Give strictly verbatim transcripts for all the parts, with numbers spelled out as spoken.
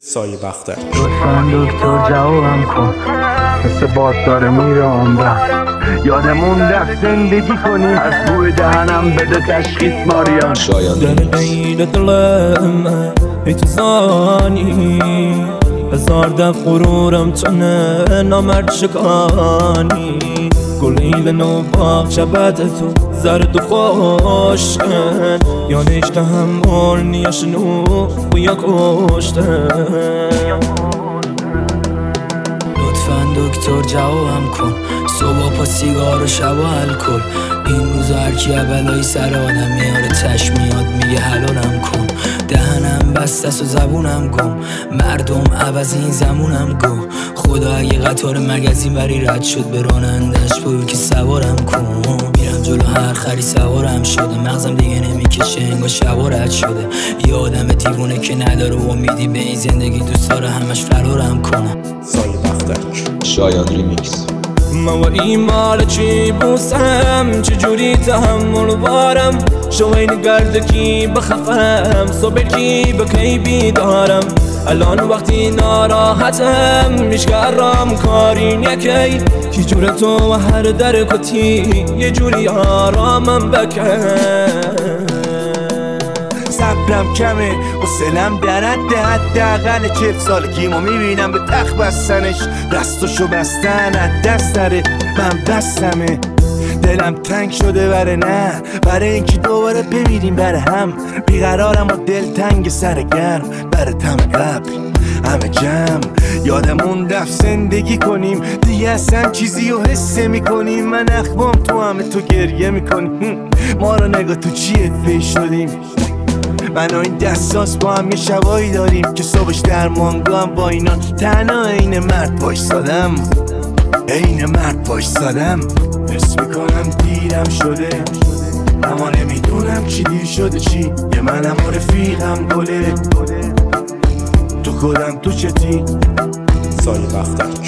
سایه بختک. لطفاً دکتر جوابم کن، مثل باد داره میره عمرم. یادمون رفت زندگی کنیم، از بوی دهنم بده تشخیص ماریان. شایان دل دلم ای تو زانی، هزار دف غرورم چونه نامرد شکانی. گلیل نو باغ شبت تو زرد و خوشن، یا نشته همون نیاشنو و یا کشتن. لطفاً دکتر جوابم کن، صبح پا سیگار و شب و الکل. این روزا هرکی بلایی سر آدم میاره چشم میاد میگه حلالم کن. دهنم بسته است و زبونم گم، مردم عوض این زمونم گو. خدا اگه قطار مگزین بری رد شد، به رانندش بگو که سوارم کن. میرم جلو هر خری سوارم شده، مغزم دیگه نمیکشه انگار شبا رد شده. یه آدم دیوونه که نداره امیدی به این زندگی، دوست داره همش فرارم کنه. سایه بختک. شایان ریمیکس. من و ایمال چی بوسم، چجوری تحمل بارم. شوین گرد کی بخفم، صبح کی بکی بیدارم. الان وقتی ناراحتم میشگرم کاری نکی، کی جور تو و هر در کتی یه جوری آرامم بکن. صبرم کمه و سلم درد حداقل چهل سالگیمو میبینم به تخت بستنش، دستشو بستن از دست داره من بستمه. دلم تنگ شده بره نه برای اینکه دوباره بمیریم بره هم. بیقرارم و دل تنگ سر گرم بره تم قبل همه جمع. یادمون رفت زندگی کنیم دیگه اصلا چیزی رو حس میکنیم. من اخمام تو همه تو گریه میکنیم، ما رو نگاه تو چیه فی شدیم. من و این دستاس با هم یه شبایی داریم که صبحش درمانگاه هم با اینا تنها عین مرد باش سادم. عین مرد باش سادم. حس میکنم دیرم شده اما نمیدونم چی دیر شده چی. یه منم و رفیقم گله تو خودم تو چتی. سایه بختک.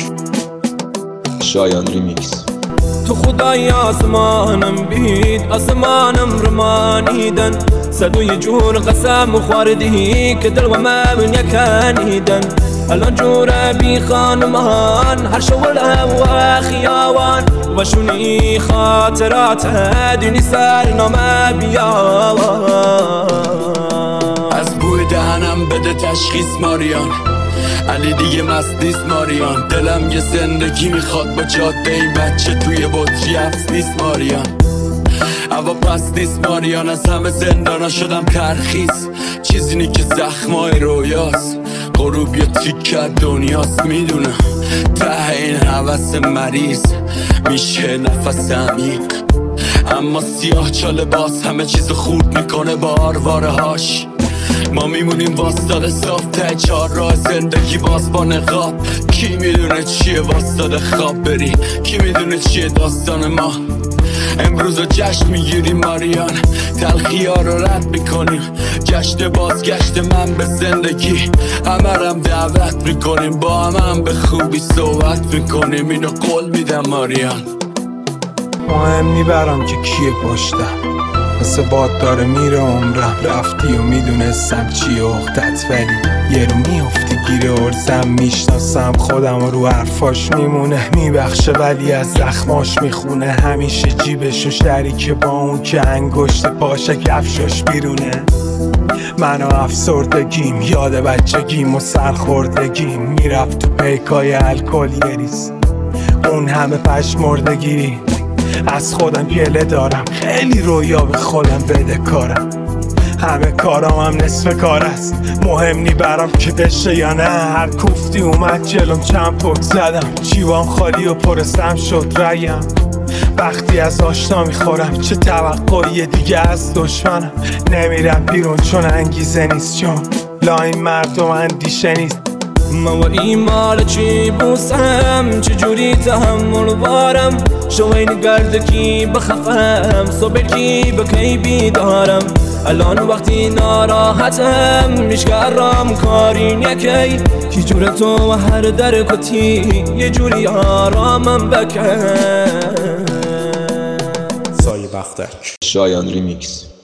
شایان ریمیکس. تو خدای آسمانم بید، آسمانم رو مانیدن. صد و یه جور قسم خوردی که دل و من یکنیدن. الان جور بی خانمان هر شغل و خیابان، و شونی خاطرات دینی سر نامه بیاوان. از بوی دهنم بده تشخیص ماریان، علی دیگه مست نیست ماریان. دلم یه زندگی میخواد با جاده این بچه توی بطری حفظ نیست ماریان. اوا پس نیست ماریان، از همه زندانا شدم ترخیص. چیزی نی که زخمای رویاست، غروب یه تیکه دنیاست. میدونم ته این حوث مریض میشه نفس عمیق، اما سیاه چاله باز همه چیز خورد میکنه با آرواره هاش. ما میمونیم واسطاده صاف ته چهار راه زندگی باز با نقاب. کی میدونه چیه واسطاده خواب بری، کی میدونه چیه داستان ما. امروز رو جشن میگیریم ماریان، تلخی ها رو رد میکنیم. جشن بازگشت من به زندگی، همرم دعوت میکنیم. با هم هم به خوبی صحبت میکنیم، اینو قول میدم ماریان. مهم میبرم که کیه پشتم، مثل باد داره میره عمرم. رفتی و میدونستم چیه اختت، ولی یه رو میافتی گیره ارزم. میشناسم خودم و رو حرفاش میمونه، میبخشه ولی از زخماش میخونه. همیشه جیبشو شریکه با اون که انگشت پاشه کفشاش بیرونه. من و افسردگیم، یاد بچگیم و سرخوردگیم. میرفت تو پیکای الکل یه ریز، اون همه پشمردگی. از خودم گله دارم، خیلی رویا به خودم بده کارم. همه کارام هم نصف کار است، مهم نی برام که بشه یا نه. هر کوفتی اومد جلوم چند پک زدم، جیبام خالی و پرسم شد ریم. وقتی از آشنا میخورم چه توقعی دیگه از دشمنم. نمیرم بیرون چون انگیزه نیست، چون لاین مردم اندیشه نیست. من و ایمال چی بوسم، چجوری تحمل بارم. شوین گرد کی بخفم، صبح کی بکی بیدارم. الان وقتی ناراحتم میشگرم کاری نکی، کی جور تو و هر در کتی یه جوری آرامم بکن. سایه بختک. شایان ریمیکس.